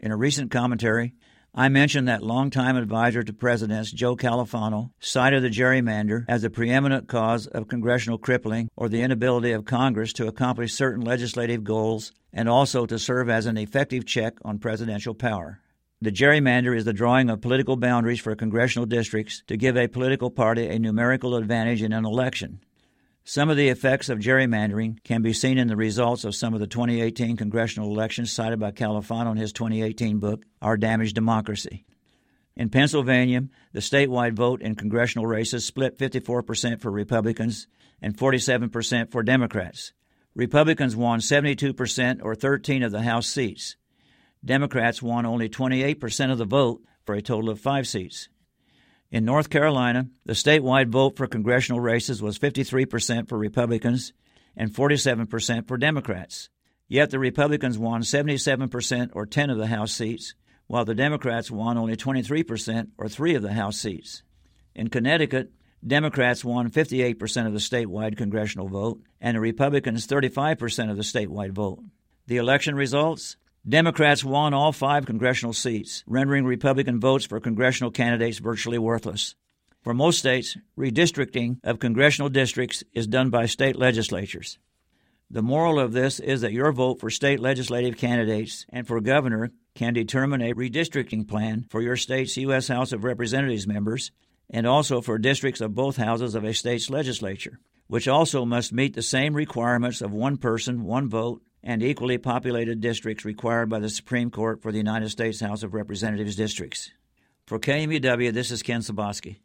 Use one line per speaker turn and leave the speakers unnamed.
In a recent commentary, I mentioned that longtime advisor to presidents Joe Califano cited the gerrymander as the preeminent cause of congressional crippling or the inability of Congress to accomplish certain legislative goals and also to serve as an effective check on presidential power. The gerrymander is the drawing of political boundaries for congressional districts to give a political party a numerical advantage in an election. Some of the effects of gerrymandering can be seen in the results of some of the 2018 congressional elections cited by Califano in his 2018 book, Our Damaged Democracy. In Pennsylvania, the statewide vote in congressional races split 54% for Republicans and 47% for Democrats. Republicans won 72% or 13 of the House seats. Democrats won only 28% of the vote for a total of 5 seats. In North Carolina, the statewide vote for congressional races was 53% for Republicans and 47% for Democrats. Yet the Republicans won 77% or 10 of the House seats, while the Democrats won only 23% or 3 of the House seats. In Connecticut, Democrats won 58% of the statewide congressional vote and the Republicans 35% of the statewide vote. The election results? Democrats won all 5 congressional seats, rendering Republican votes for congressional candidates virtually worthless. For most states, redistricting of congressional districts is done by state legislatures. The moral of this is that your vote for state legislative candidates and for governor can determine a redistricting plan for your state's U.S. House of Representatives members and also for districts of both houses of a state's legislature, which also must meet the same requirements of one person, one vote, and equally populated districts required by the Supreme Court for the United States House of Representatives districts. For KMUW, this is Ken Soboski.